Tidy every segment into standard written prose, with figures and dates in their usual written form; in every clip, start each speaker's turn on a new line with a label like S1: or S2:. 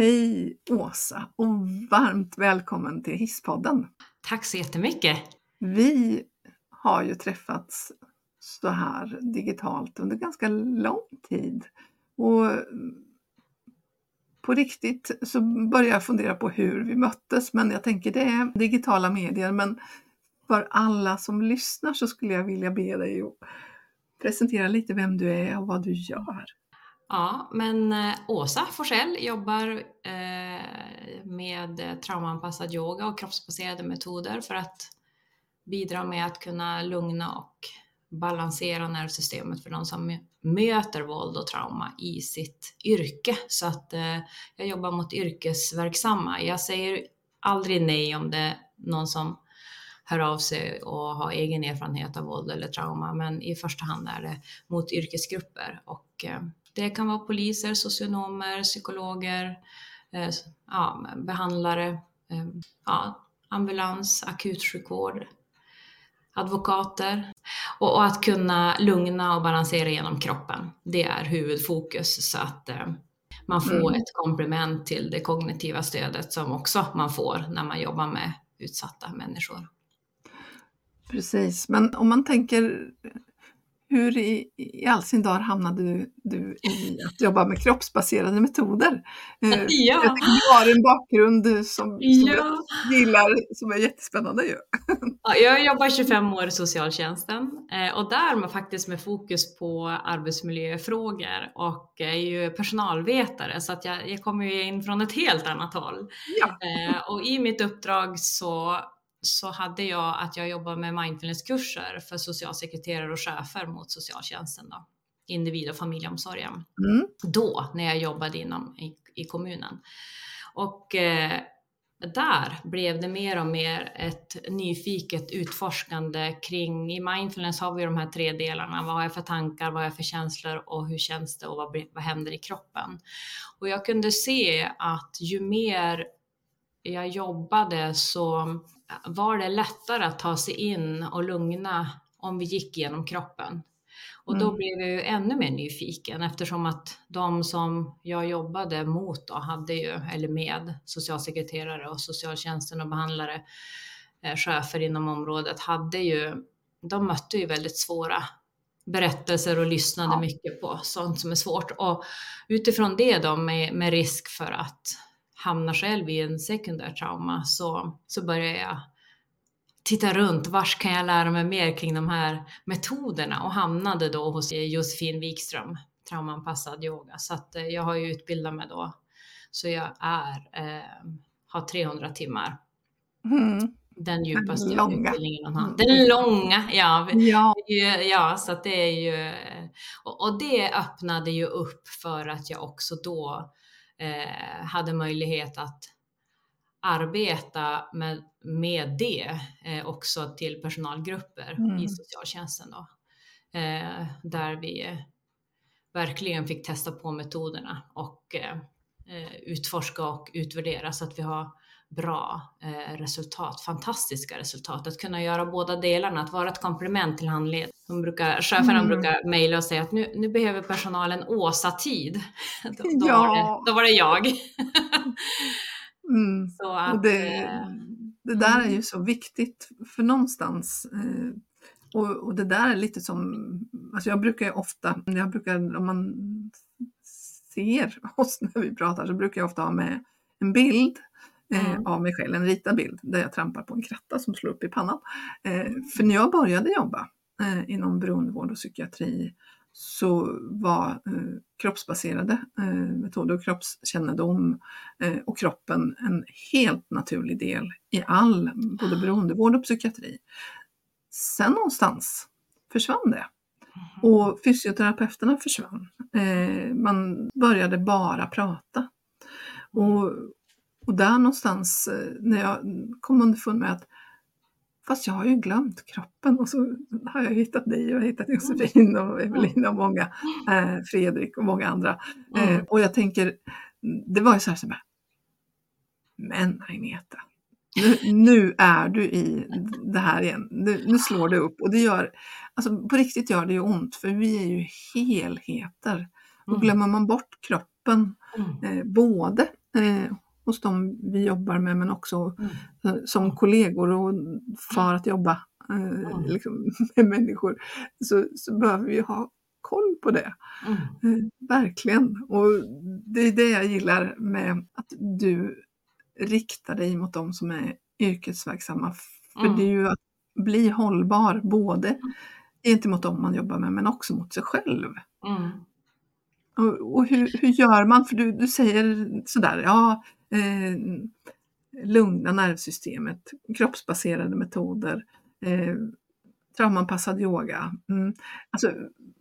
S1: Hej Åsa och varmt välkommen till Hisspodden.
S2: Tack så jättemycket.
S1: Vi har ju träffats så här digitalt under ganska lång tid och på riktigt så börjar jag fundera på hur vi möttes, men jag tänker det är digitala medier. Men för alla som lyssnar så skulle jag vilja be dig att presentera lite vem du är och vad du gör.
S2: Ja, men Åsa Forsell jobbar med traumaanpassad yoga och kroppsbaserade metoder för att bidra med att kunna lugna och balansera nervsystemet för de som möter våld och trauma i sitt yrke. Så att jag jobbar mot yrkesverksamma. Jag säger aldrig nej om det är någon som hör av sig och har egen erfarenhet av våld eller trauma, men i första hand är det mot yrkesgrupper och det kan vara poliser, socionomer, psykologer, behandlare, ambulans, akutsjukvård, advokater och att kunna lugna och balansera genom kroppen. Det är huvudfokus så att man får ett komplement till det kognitiva stödet som också man får när man jobbar med utsatta människor.
S1: Precis, men om man tänker hur i all sin dag hamnade du i att jobba med kroppsbaserade metoder?
S2: Ja.
S1: Jag tänker du har en bakgrund som jag gillar, som är jättespännande ju.
S2: Ja, jag jobbar 25 år i socialtjänsten och där faktiskt med fokus på arbetsmiljöfrågor och är ju personalvetare så att jag kommer ju in från ett helt annat håll.
S1: Ja.
S2: Och i mitt uppdrag så hade jag att jag jobbar med mindfulnesskurser för socialsekreterare och chefer mot socialtjänsten då, individ- och familjeomsorgen. Då när jag jobbade i kommunen. Och där blev det mer och mer ett nyfiket utforskande kring, i mindfulness har vi de här 3 delarna. Vad har jag för tankar, vad har jag för känslor och hur känns det och vad händer i kroppen? Och jag kunde se att ju mer jag jobbade så var det lättare att ta sig in och lugna om vi gick genom kroppen. Och då blev jag ju ännu mer nyfiken eftersom att de som jag jobbade mot då hade ju, eller med socialsekreterare och socialtjänsten och behandlare, chefer inom området de mötte ju väldigt svåra berättelser och lyssnade mycket på sånt som är svårt. Och utifrån det då med risk för att hamna själv i en sekundär trauma så började jag titta runt, vars kan jag lära mig mer kring de här metoderna och hamnade då hos Josefin Wikström, traumaanpassad yoga. Så att jag har ju utbildat mig då, så jag har 300 timmar. Den djupaste utbildningen. Den långa, ja, så att det är ju, och det öppnade ju upp för att jag också då hade möjlighet att arbeta med det också till personalgrupper i socialtjänsten då. Där vi verkligen fick testa på metoderna och utforska och utvärdera så att vi har bra resultat, fantastiska resultat. Att kunna göra båda delarna, att vara ett komplement till handledning. Cheferna brukar mejla och säga att nu behöver personalen Åsa-tid. Då var det jag. Så att,
S1: och det där är ju så viktigt för någonstans. Och det där är lite som, alltså jag brukar om man ser oss när vi pratar så brukar jag ofta ha med en bild av mig själv, en ritad bild där jag trampar på en kratta som slår upp i pannan. För när jag började jobba inom beroendevård och psykiatri så var kroppsbaserade metoder och kroppskännedom och kroppen en helt naturlig del i all både beroendevård och psykiatri. Sen någonstans försvann det. Och fysioterapeuterna försvann. Man började bara prata. Och där någonstans när jag kom underfund med att fast jag har ju glömt kroppen och så har jag hittat dig och jag har hittat Josefin och Evelina och många, Fredrik och många andra. Och jag tänker, det var ju så här, men Agneta, nu är du i det här igen. Nu slår det upp och det gör, alltså på riktigt gör det ju ont för vi är ju helheter. Och glömmer man bort kroppen både hos dem vi jobbar med, men också som kollegor och för att jobba liksom, med människor, så behöver vi ha koll på det. Verkligen. Och det är det jag gillar med att du riktar dig mot dem som är yrkesverksamma. För det är ju att bli hållbar både gentemot dem man jobbar med, men också mot sig själv. Och hur gör man? För du säger sådär, lugna nervsystemet, kroppsbaserade metoder, traumanpassad yoga. Alltså,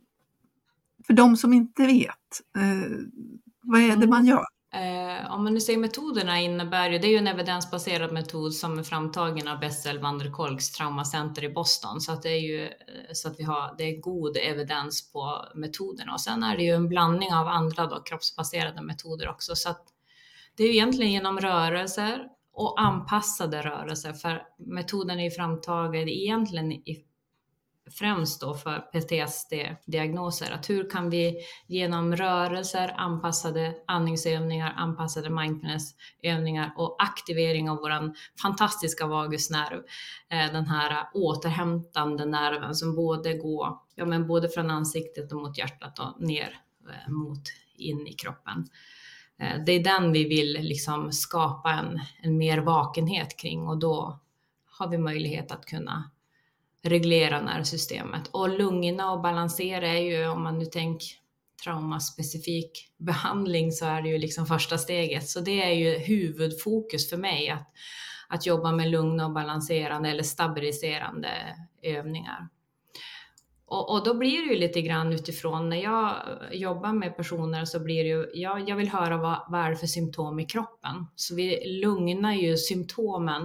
S1: för de som inte vet, vad är det man gör?
S2: Om man nu säger metoderna innebär ju, det är ju en evidensbaserad metod som är framtagen av Bessel van der Kolks traumacenter i Boston, så att det är ju så att det är god evidens på metoderna, och sen är det ju en blandning av andra då, kroppsbaserade metoder också, så att det är ju egentligen genom rörelser och anpassade rörelser, för metoden är ju framtagen egentligen främst då för PTSD-diagnoser. Att hur kan vi genom rörelser, anpassade andningsövningar, anpassade mindfulnessövningar och aktivering av våran fantastiska vagusnerv, den här återhämtande nerven som både går både från ansiktet och mot hjärtat och ner mot in i kroppen. Det är den vi vill liksom skapa en mer vakenhet kring, och då har vi möjlighet att kunna reglera nervsystemet. Och lugna och balansera är ju, om man nu tänker traumaspecifik behandling, så är det ju liksom första steget. Så det är ju huvudfokus för mig, att jobba med lugna och balanserande eller stabiliserande övningar. Och då blir det ju lite grann utifrån, när jag jobbar med personer så blir det ju, jag vill höra vad är det för symptom i kroppen. Så vi lugnar ju symptomen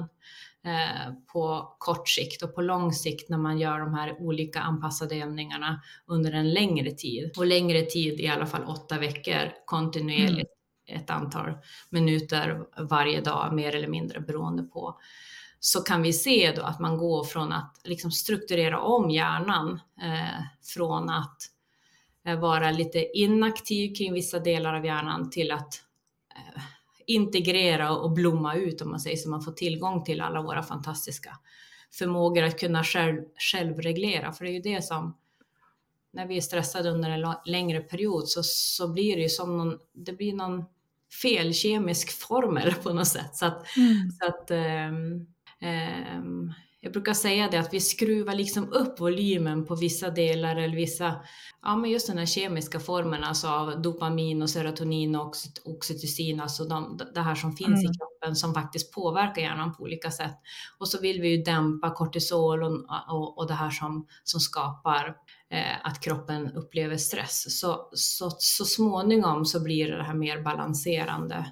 S2: på kort sikt, och på lång sikt när man gör de här olika anpassade övningarna under en längre tid. Och längre tid, i alla fall 8 veckor kontinuerligt, ett antal minuter varje dag, mer eller mindre beroende på. Så kan vi se då att man går från att liksom strukturera om hjärnan, från att vara lite inaktiv kring vissa delar av hjärnan till att integrera och blomma ut, om man säger, så man får tillgång till alla våra fantastiska förmågor att kunna självreglera. För det är ju det som, när vi är stressade under en längre period, så blir det ju som det blir någon felkemisk formel på något sätt. Så att jag brukar säga det, att vi skruvar liksom upp volymen på vissa delar, eller vissa, men just den här kemiska formen, alltså av dopamin och serotonin och oxytocin, alltså det här som finns i kroppen som faktiskt påverkar hjärnan på olika sätt. Och så vill vi ju dämpa kortisol och det här som skapar att kroppen upplever stress. Så småningom så blir det här mer balanserande.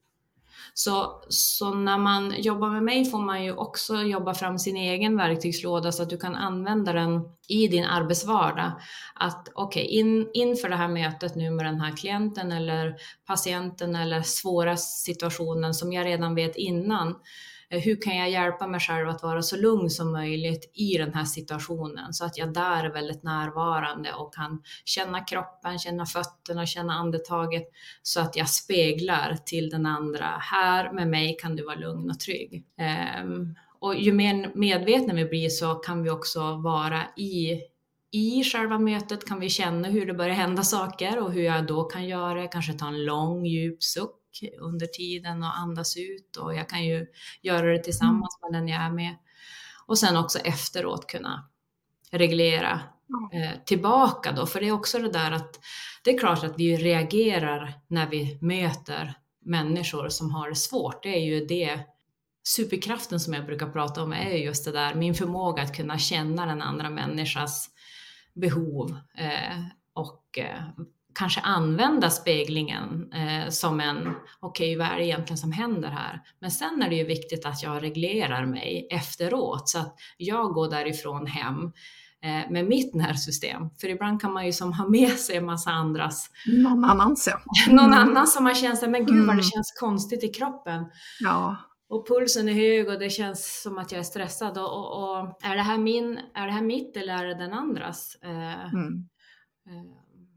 S2: Så när man jobbar med mig får man ju också jobba fram sin egen verktygslåda, så att du kan använda den i din arbetsvardag. Att inför det här mötet nu med den här klienten eller patienten, eller svåra situationen som jag redan vet innan, hur kan jag hjälpa mig själv att vara så lugn som möjligt i den här situationen, så att jag där är väldigt närvarande och kan känna kroppen, känna fötterna, känna andetaget, så att jag speglar till den andra, här med mig kan du vara lugn och trygg. Och ju mer medvetna vi blir, så kan vi också vara i själva mötet, kan vi känna hur det börjar hända saker och hur jag då kan göra, kanske ta en lång djup suck under tiden och andas ut, och jag kan ju göra det tillsammans med den jag är med, och sen också efteråt kunna reglera tillbaka då, för det är också det där att det är klart att vi reagerar när vi möter människor som har det svårt. Det är ju det, superkraften som jag brukar prata om är just det där, min förmåga att kunna känna den andra människans behov och kanske använda speglingen som vad är det egentligen som händer här? Men sen är det ju viktigt att jag reglerar mig efteråt, så att jag går därifrån hem med mitt nervsystem. För ibland kan man ju som ha med sig en massa andras.
S1: Någon annans, ja.
S2: Någon annan som man känner, men gud vad det känns konstigt i kroppen.
S1: Ja.
S2: Och pulsen är hög och det känns som att jag är stressad. Och är det här mitt eller är det den andras?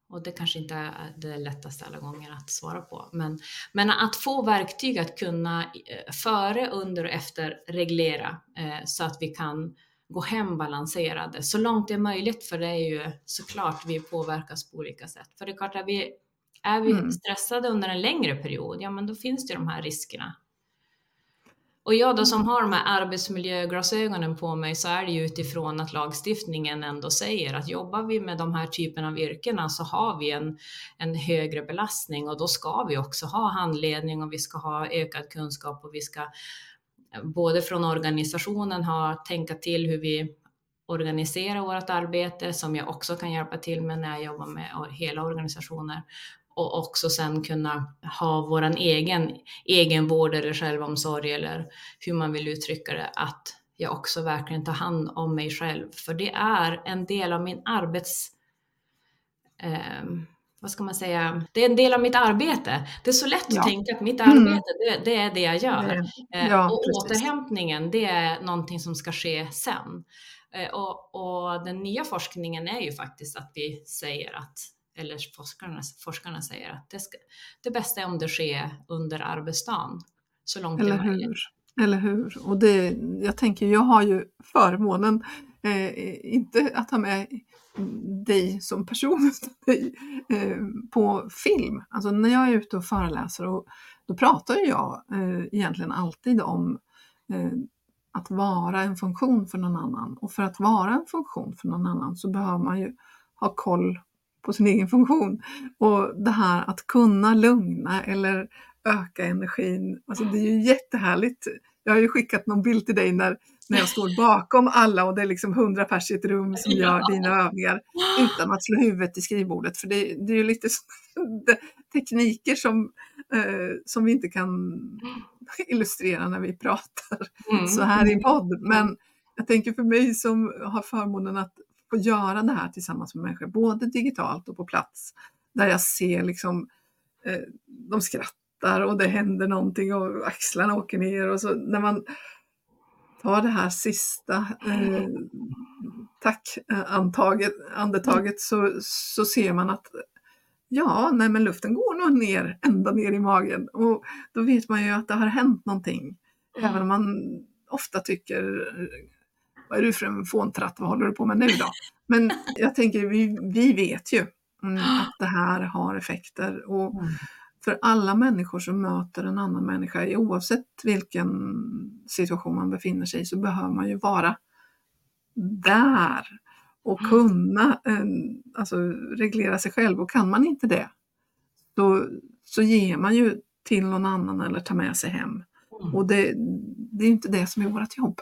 S2: Och det kanske inte är det lättaste alla gånger att svara på. Men att få verktyg att kunna före, under och efter reglera så att vi kan gå hem balanserade så långt det är möjligt. För det är ju såklart vi påverkas på olika sätt. För det är klart att är vi stressade under en längre period, ja men då finns det de här riskerna. Och jag då som har de här arbetsmiljöglasögonen på mig, så är det ju utifrån att lagstiftningen ändå säger att jobbar vi med de här typen av yrkena så har vi en högre belastning, och då ska vi också ha handledning och vi ska ha ökad kunskap, och vi ska både från organisationen tänka till hur vi organiserar vårt arbete, som jag också kan hjälpa till med när jag jobbar med hela organisationer. Och också sen kunna ha våran egen vård eller självomsorg, eller hur man vill uttrycka det, att jag också verkligen tar hand om mig själv. För det är en del av min vad ska man säga? Det är en del av mitt arbete. Det är så lätt att tänka att mitt arbete, det är det jag gör. Och precis. Återhämtningen, det är någonting som ska ske sen. Och den nya forskningen är ju faktiskt att vi säger att, eller forskarna säger att det bästa är om det sker under arbetsdagen, så långt det är möjligt.
S1: Eller hur? Och jag tänker, jag har ju förmånen inte att ha med dig som person, utan dig på film. Alltså när jag är ute och föreläser, då pratar jag egentligen alltid om att vara en funktion för någon annan. Och för att vara en funktion för någon annan så behöver man ju ha koll på sin egen funktion. Och det här att kunna lugna eller öka energin, alltså det är ju jättehärligt. Jag har ju skickat någon bild till dig när jag står bakom alla och det är liksom 100 pers i ett rum som gör dina övningar utan att slå huvudet i skrivbordet. För det är ju lite tekniker som vi inte kan illustrera när vi pratar så här i podd. Men jag tänker för mig som har förmånen att få göra det här tillsammans med människor, både digitalt och på plats, där jag ser liksom de skrattar och det händer någonting och axlarna åker ner, och så när man tar det här sista andetaget så ser man att men luften går nog ända ner i magen, och då vet man ju att det har hänt någonting. Även om man ofta tycker, vad är du för en fåntratt, vad håller du på med nu då? Men jag tänker, vi vet ju att det här har effekter, och för alla människor som möter en annan människa, oavsett vilken situation man befinner sig i, så behöver man ju vara där och kunna reglera sig själv. Och kan man inte det, så ger man ju till någon annan eller tar med sig hem. Och det är inte det som är vårt jobb.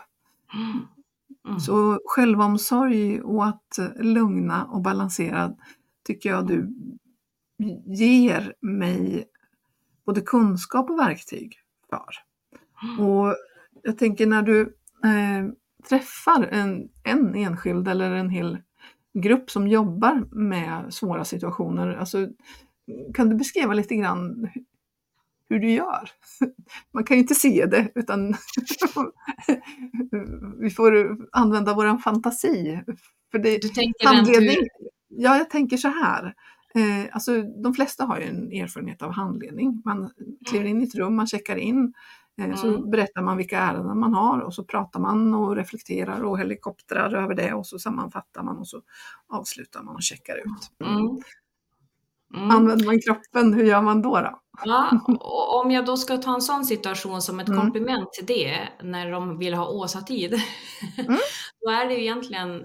S1: Så självomsorg och att lugna och balansera tycker jag du ger mig både kunskap och verktyg för. Och jag tänker, när du träffar en enskild eller en hel grupp som jobbar med svåra situationer, alltså, kan du beskriva lite grann hur du gör? Man kan ju inte se det, utan vi får använda vår fantasi. För det,
S2: du tänker
S1: handledning. Ja, jag tänker så här. Alltså, de flesta har ju en erfarenhet av handledning. Man kliver in i ett rum, man checkar in, så berättar man vilka ärenden man har, och så pratar man och reflekterar och helikoptrar över det, och så sammanfattar man och så avslutar man och checkar ut. Använder man kroppen, hur gör man då?
S2: Ja, och om jag då ska ta en sån situation som ett komplement till det, när de vill ha Åsa-tid, då är det ju egentligen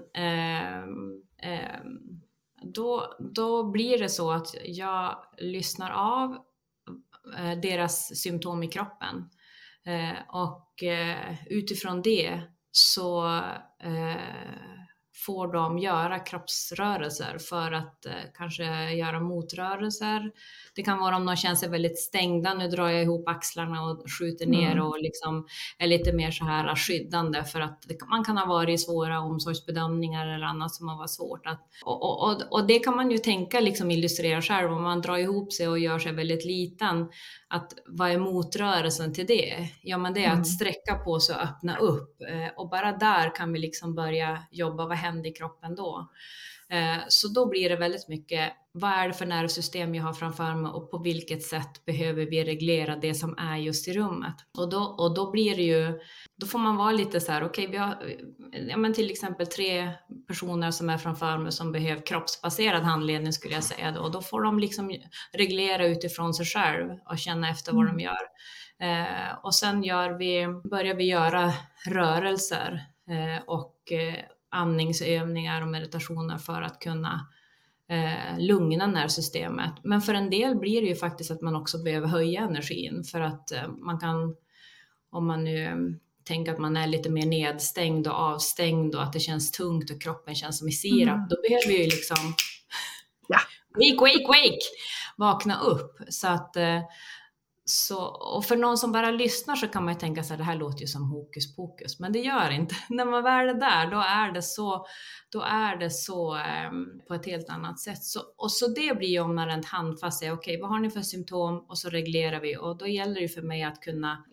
S2: då blir det så att jag lyssnar av deras symptom i kroppen, och utifrån det så får de göra kroppsrörelser för att kanske göra motrörelser. Det kan vara om de känner sig väldigt stängda, nu drar jag ihop axlarna och skjuter ner och liksom är lite mer så här skyddande, för att man kan ha varit i svåra omsorgsbedömningar eller annat som har varit svårt. Och det kan man ju tänka, liksom illustrera själv, om man drar ihop sig och gör sig väldigt liten, att vad är motrörelsen till det? Ja, men det är att sträcka på sig och öppna upp, och bara där kan vi liksom börja jobba. Vad händer händer i kroppen då? Så då blir det väldigt mycket, vad är det för nervsystem jag har framför mig och på vilket sätt behöver vi reglera det som är just i rummet? Och då blir det ju, då får man vara lite så här, okej, vi har till exempel 3 personer som är framför mig som behöver kroppsbaserad handledning skulle jag säga då. Och då får de liksom reglera utifrån sig själv och känna efter vad de gör. Och sen börjar vi göra rörelser och andningsövningar och meditationer för att kunna lugna nervsystemet. Men för en del blir det ju faktiskt att man också behöver höja energin för att man kan, om man nu tänker att man är lite mer nedstängd och avstängd och att det känns tungt och kroppen känns som i sirap, då behöver vi ju liksom wake, vakna upp. Så att och för någon som bara lyssnar så kan man ju tänka sig att det här låter ju som hokus pokus, men det gör inte. När man väl är där, då är det så på ett helt annat sätt. Så det blir ju om man rent handfast säger, okej, vad har ni för symptom? Och så reglerar vi. Och då gäller det ju för mig att kunna,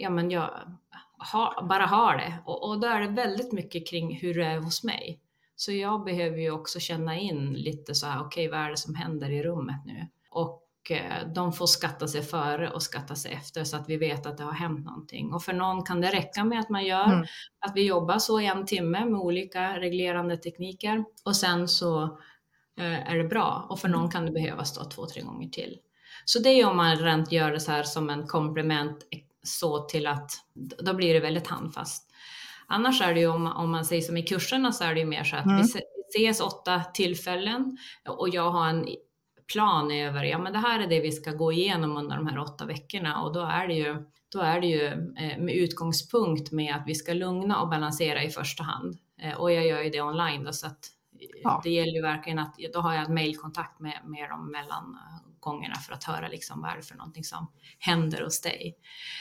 S2: bara ha det. Och då är det väldigt mycket kring hur det är hos mig. Så jag behöver ju också känna in lite så här, okej, vad är det som händer i rummet nu? Och de får skatta sig före och skatta sig efter så att vi vet att det har hänt någonting. Och för någon kan det räcka med att man gör att vi jobbar så i 1 timme med olika reglerande tekniker och sen så är det bra. Och för någon kan det behövas då 2-3 gånger till. Så det är om man rent gör det så här som en komplement så till att då blir det väldigt handfast. Annars är det ju om man säger som i kurserna så är det ju mer så att vi ses 8 tillfällen och jag har en plan över, men det här är det vi ska gå igenom under de här 8 veckorna och då är det ju med utgångspunkt med att vi ska lugna och balansera i första hand. Och jag gör ju det online då, så att det gäller ju verkligen att då har jag en mailkontakt med dem mellan gångerna för att höra liksom vad är det för någonting som händer hos dig.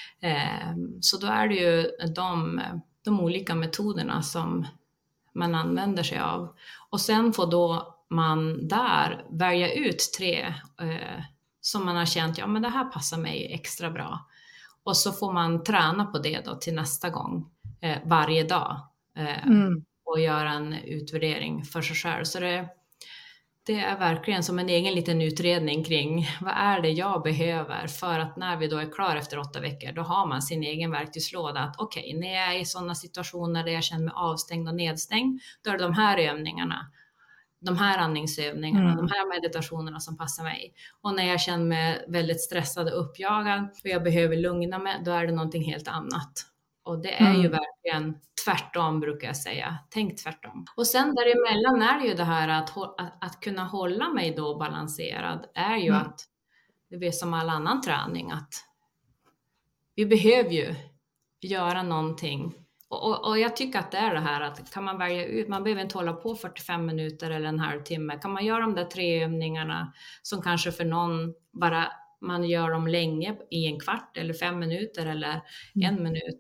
S2: Så då är det ju de olika metoderna som man använder sig av. Och sen får då man där välja ut 3 som man har känt, men det här passar mig extra bra. Och så får man träna på det då till nästa gång varje dag och göra en utvärdering för sig själv. Så det är verkligen som en egen liten utredning kring vad är det jag behöver för att när vi då är klar efter 8 veckor, då har man sin egen verktygslåda att okej, när jag är i sådana situationer där jag känner mig avstängd och nedstängd, då är det de här övningarna, de här andningsövningarna, de här meditationerna som passar mig. Och när jag känner mig väldigt stressad och uppjagad och jag behöver lugna mig, då är det någonting helt annat. Och det är ju verkligen tvärtom brukar jag säga. Tänk tvärtom. Och sen däremellan är det ju det här att kunna hålla mig då balanserad är ju att det är som all annan träning att vi behöver ju göra någonting. Och jag tycker att det är det här att kan man välja ut, man behöver inte hålla på 45 minuter eller en halvtimme. Kan man göra de där 3 övningarna som kanske för någon bara man gör dem länge i 1 kvart eller 5 minuter eller 1 minut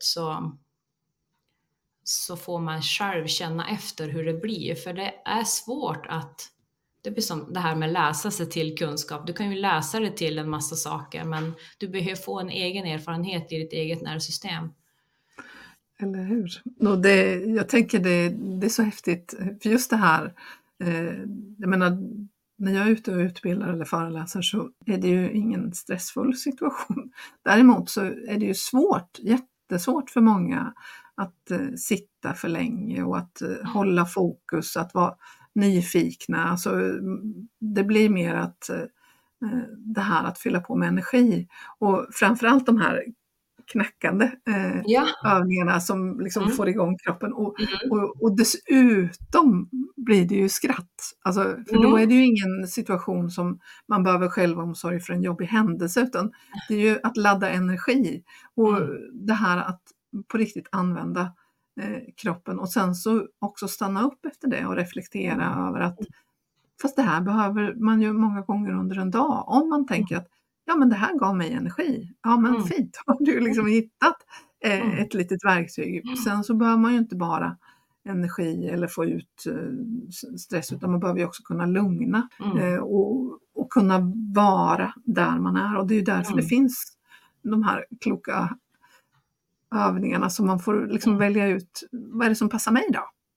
S2: så får man själv känna efter hur det blir. För det är svårt det blir som det här med läsa sig till kunskap. Du kan ju läsa dig till en massa saker men du behöver få en egen erfarenhet i ditt eget nervsystem.
S1: Eller hur? Och jag tänker det är så häftigt, för just det här, jag menar, när jag är ute och utbildar eller föreläser så är det ju ingen stressfull situation. Däremot så är det ju jättesvårt för många att sitta för länge och att hålla fokus, att vara nyfikna. Alltså, det blir mer att det här att fylla på med energi och framförallt de här knackande övningarna som liksom får igång kroppen och dessutom blir det ju skratt. Alltså, för då är det ju ingen situation som man behöver självomsorg för en jobbig händelse, utan det är ju att ladda energi och det här att på riktigt använda kroppen och sen så också stanna upp efter det och reflektera över att fast det här behöver man ju många gånger under en dag om man tänker att men det här gav mig energi. Ja men fint, har du liksom hittat ett litet verktyg. Sen så behöver man ju inte bara energi eller få ut stress, utan man behöver ju också kunna lugna och kunna vara där man är. Och det är ju därför det finns de här kloka övningarna som man får liksom välja ut, vad är det som passar mig då?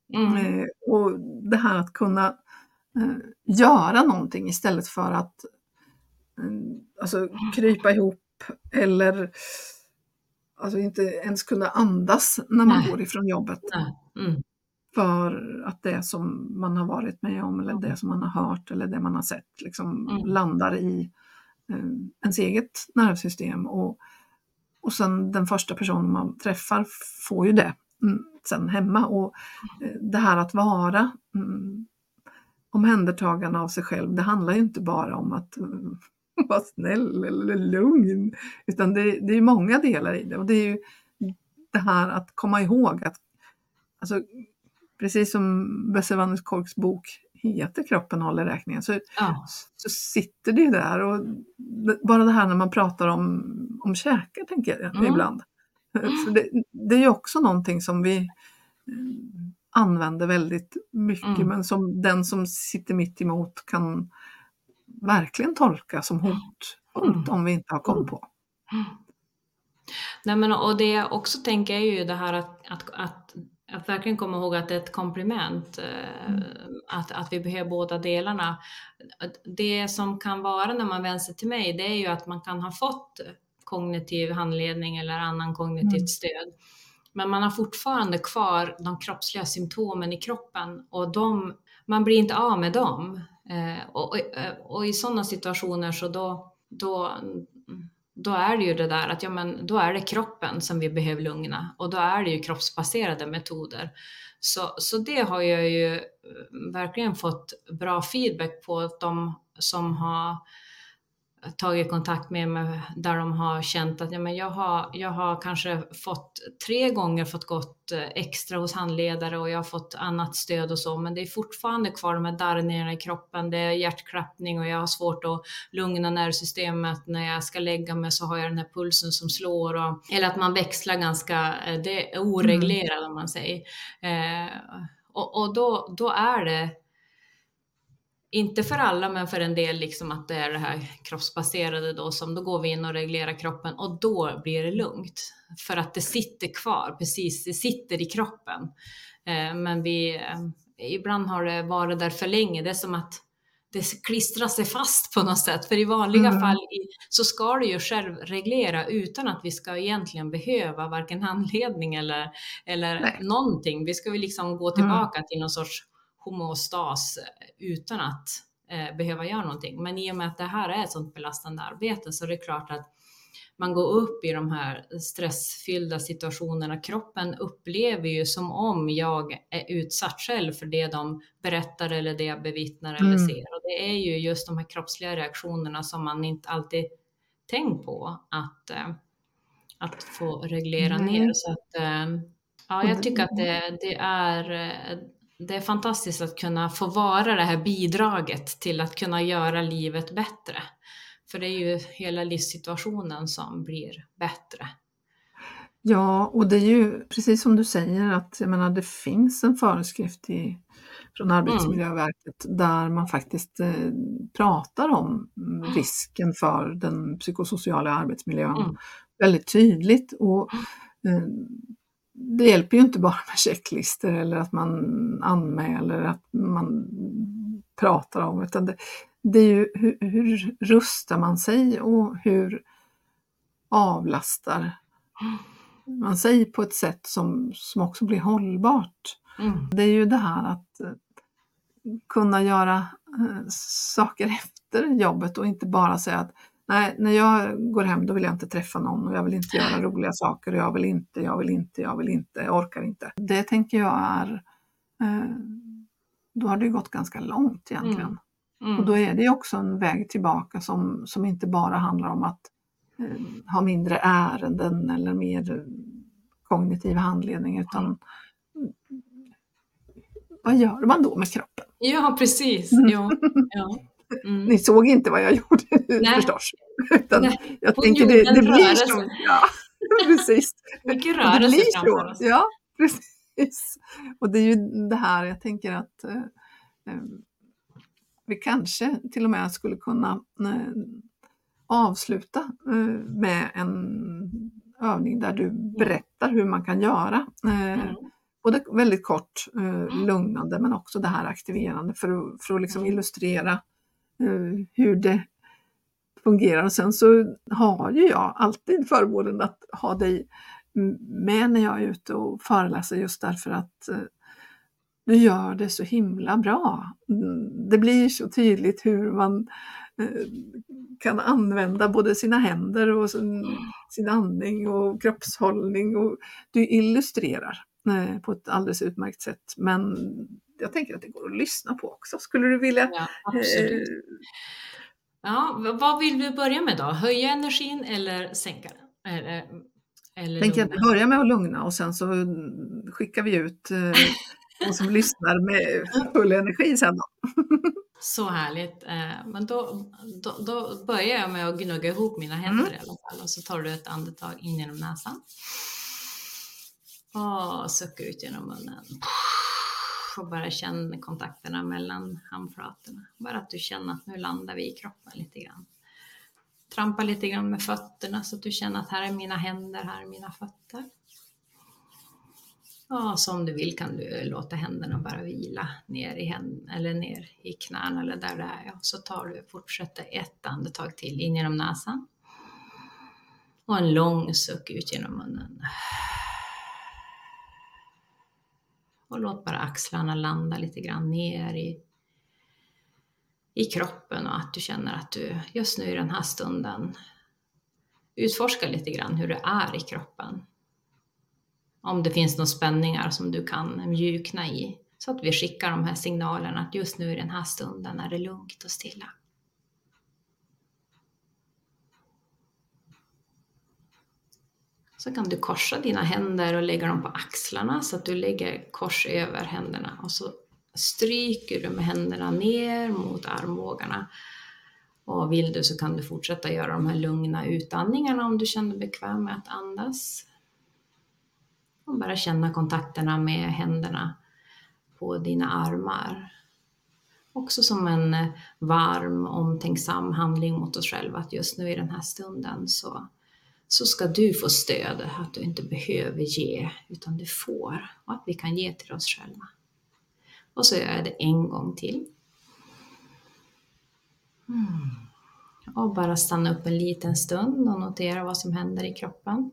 S1: Och det här att kunna göra någonting istället för att alltså krypa ihop eller alltså inte ens kunna andas när man går ifrån jobbet. För att det som man har varit med om eller det som man har hört eller det man har sett liksom landar i ens eget nervsystem. Och sen den första personen man träffar får ju det sen hemma. Och det här att vara omhändertagande av sig själv, det handlar ju inte bara om att vara snäll eller lugn, utan det är många delar i det. Och det är ju det här att komma ihåg att alltså, precis som Besse van der Kolks bok heter Kroppen håller räkningen, så sitter det ju där. Och bara det här när man pratar om käkar, tänker jag ibland. För det är ju också någonting som vi använder väldigt mycket, men som den som sitter mitt emot kan verkligen tolka som hot om vi inte har koll på.
S2: Nej, men, och det jag också tänker är ju det här att verkligen komma ihåg att det är ett komplement, att vi behöver båda delarna. Det som kan vara när man vänder sig till mig, det är ju att man kan ha fått kognitiv handledning eller annan kognitivt stöd. Men man har fortfarande kvar de kroppsliga symptomen i kroppen och man blir inte av med dem. Och i sådana situationer så då är det ju det där att då är det kroppen som vi behöver lugna, och då är det ju kroppsbaserade metoder. Så det har jag ju verkligen fått bra feedback på, att de som har tagit kontakt med mig där de har känt att jag har kanske 3 gånger fått gått extra hos handledare och jag har fått annat stöd och så, men det är fortfarande kvar de här darrningarna i kroppen, det är hjärtklappning och jag har svårt att lugna nervsystemet. När jag ska lägga mig så har jag den här pulsen som slår, eller att man växlar ganska, det är oreglerat om man säger. Och då är det inte för alla, men för en del liksom att det är det här kroppsbaserade då, som då går vi in och reglerar kroppen och då blir det lugnt. För att det sitter kvar, precis, det sitter i kroppen. Men ibland har det varit där för länge, det är som att det klistrar sig fast på något sätt. För i vanliga fall så ska det ju själv reglera utan att vi ska egentligen behöva varken handledning eller någonting. Vi ska ju liksom gå tillbaka till någon sorts homostas utan att behöva göra någonting. Men i och med att det här är ett sånt belastande arbete så är det klart att man går upp i de här stressfyllda situationerna. Kroppen upplever ju som om jag är utsatt själv för det de berättar eller det jag bevittnar eller ser. Och det är ju just de här kroppsliga reaktionerna som man inte alltid tänkt på att få reglera ner. Så att, jag tycker att det är fantastiskt att kunna få vara det här bidraget till att kunna göra livet bättre. För det är ju hela livssituationen som blir bättre.
S1: Ja, och det är ju precis som du säger att jag menar, det finns en föreskrift från Arbetsmiljöverket där man faktiskt pratar om risken för den psykosociala arbetsmiljön väldigt tydligt. Och det hjälper ju inte bara med checklister eller att man anmäler att man pratar om, utan det är ju hur rustar man sig och hur avlastar man sig på ett sätt som också blir hållbart. Det är ju det här att kunna göra saker efter jobbet och inte bara säga att nej, när jag går hem då vill jag inte träffa någon och jag vill inte göra roliga saker och jag vill inte, jag orkar inte. Det tänker jag är, då har det gått ganska långt egentligen. Och då är det också en väg tillbaka som inte bara handlar om att ha mindre ärenden eller mer kognitiv handledning, utan vad gör man då med kroppen?
S2: Ja, precis. Ja.
S1: Ni såg inte vad jag gjorde förstås. Utan jag tänker det blir så. Ja, precis.
S2: Mycket rörelse framför oss.
S1: Ja, precis. Och det är ju det här jag tänker att vi kanske till och med skulle kunna avsluta med en övning där du berättar hur man kan göra både väldigt kort lugnande men också det här aktiverande för att liksom illustrera hur det fungerar. Och sen så har ju jag alltid förmånen att ha dig med när jag är ute och föreläser, just därför att du gör det så himla bra. Det blir så tydligt hur man kan använda både sina händer och sin andning och kroppshållning, och du illustrerar på ett alldeles utmärkt sätt. Men jag tänker att det går att lyssna på också. Skulle du vilja?
S2: Ja, absolut. Ja, vad vill du börja med då? Höja energin eller sänka den? Eller
S1: Tänker att vi börjar med att lugna och sen så skickar vi ut de som lyssnar med full energi sen då.
S2: Så härligt. Men då börjar jag med att gnugga ihop mina händer i alla fall. Och så tar du ett andetag in genom näsan. Och suckar ut genom munnen. Och bara känn kontakterna mellan handflatorna. Bara att du känner att nu landar vi i kroppen lite grann. Trampa lite grann med fötterna så att du känner att här är mina händer, här är mina fötter. Ja, så om du vill kan du låta händerna bara vila ner i eller ner i knäna eller där det är. Ja. Så fortsätter ett andetag till in genom näsan. Och en lång suck ut genom munnen. Och låt bara axlarna landa lite grann ner i kroppen, och att du känner att du just nu i den här stunden utforskar lite grann hur det är i kroppen. Om det finns några spänningar som du kan mjukna i, så att vi skickar de här signalerna att just nu i den här stunden är det lugnt och stilla. Så kan du korsa dina händer och lägga dem på axlarna så att du lägger kors över händerna, och så stryker du med händerna ner mot armbågarna. Och vill du så kan du fortsätta göra de här lugna utandningarna om du känner bekväm med att andas. Och bara känna kontakterna med händerna på dina armar. Också som en varm, omtänksam handling mot oss själva, att just nu i den här stunden så ska du få stöd, att du inte behöver ge utan du får, och att vi kan ge till oss själva. Och så gör jag det en gång till. Och bara stanna upp en liten stund och notera vad som händer i kroppen.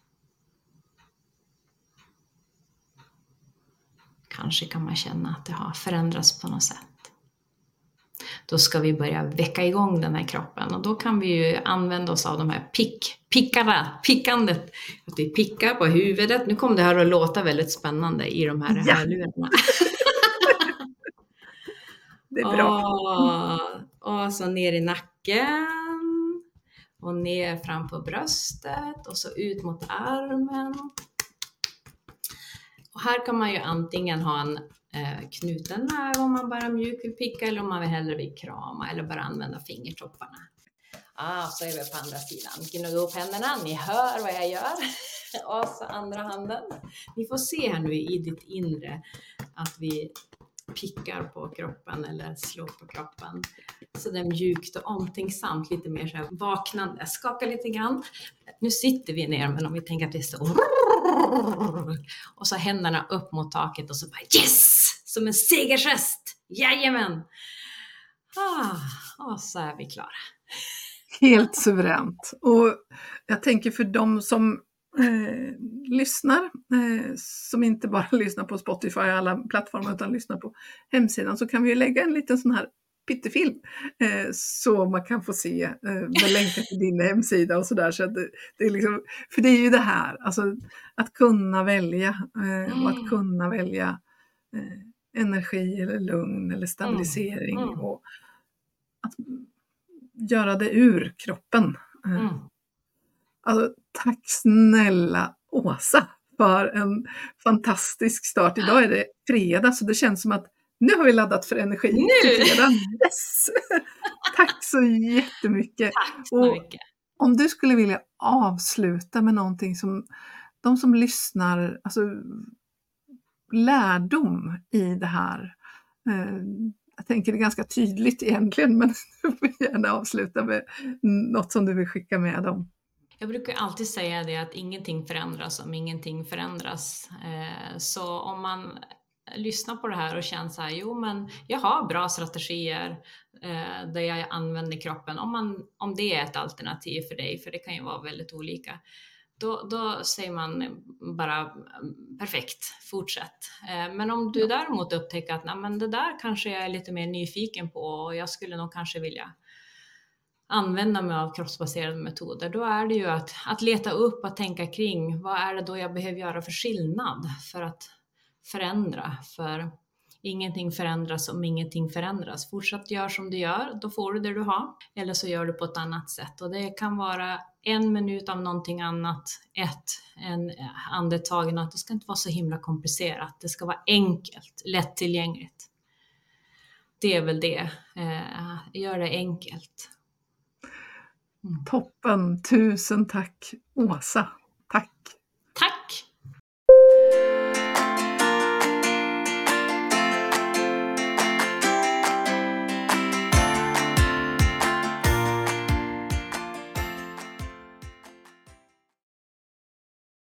S2: Kanske kan man känna att det har förändrats på något sätt. Då ska vi börja väcka igång den här kroppen, och då kan vi ju använda oss av de här pickandet. Att vi pickar på huvudet. Nu kommer det här att låta väldigt spännande i de här hörlurarna.
S1: Det är bra.
S2: Och så ner i nacken. Och ner fram på bröstet. Och så ut mot armen. Och här kan man ju antingen ha en knuten här om man bara mjuk vill picka, eller om man hellre vill krama eller bara använda fingertopparna. Så är vi på andra sidan. Gnugga upp händerna, ni hör vad jag gör. Och så andra handen. Ni får se här nu i ditt inre att vi pickar på kroppen eller slår på kroppen. Så det är mjukt och omtänksamt, lite mer så här vaknande. Skaka lite grann. Nu sitter vi ner, men om vi tänker att det står och så händerna upp mot taket och så bara yes! Som en segergest. Jajamän! Och så är vi klara.
S1: Helt suveränt. Och jag tänker för de som lyssnar, som inte bara lyssnar på Spotify och alla plattformar utan lyssnar på hemsidan, så kan vi ju lägga en liten sån här pittefilm så man kan få se med länkar till din hemsida och sådär. Så det är liksom, för det är ju det här, alltså att kunna välja och att kunna välja energi eller lugn eller stabilisering och att göra det ur kroppen. Alltså, tack snälla Åsa för en fantastisk start. Idag är det fredag, så det känns som att nu har vi laddat för energi till fredag. Yes! Tack så jättemycket.
S2: Tack så mycket.
S1: Och om du skulle vilja avsluta med någonting som de som lyssnar, alltså lärdom i det här. Jag tänker det är ganska tydligt egentligen, men du får gärna avsluta med något som du vill skicka med dem.
S2: Jag brukar alltid säga det att ingenting förändras om ingenting förändras. Så om man lyssnar på det här och känner så här, jo men jag har bra strategier där jag använder kroppen, om det är ett alternativ för dig, för det kan ju vara väldigt olika. Då säger man bara perfekt, fortsätt. Men om du däremot upptäcker att nej, men det där kanske jag är lite mer nyfiken på och jag skulle nog kanske vilja använda mig av kroppsbaserade metoder, då är det ju att leta upp, att tänka kring vad är det då jag behöver göra för skillnad för att förändra. För ingenting förändras om ingenting förändras. Fortsatt gör som du gör, då får du det du har. Eller så gör du på ett annat sätt. Och det kan vara 1 minut av någonting annat, en andetag, något. Det ska inte vara så himla komplicerat. Det ska vara enkelt, lättillgängligt. Det är väl det. Gör det enkelt.
S1: Toppen, tusen tack Åsa. Tack.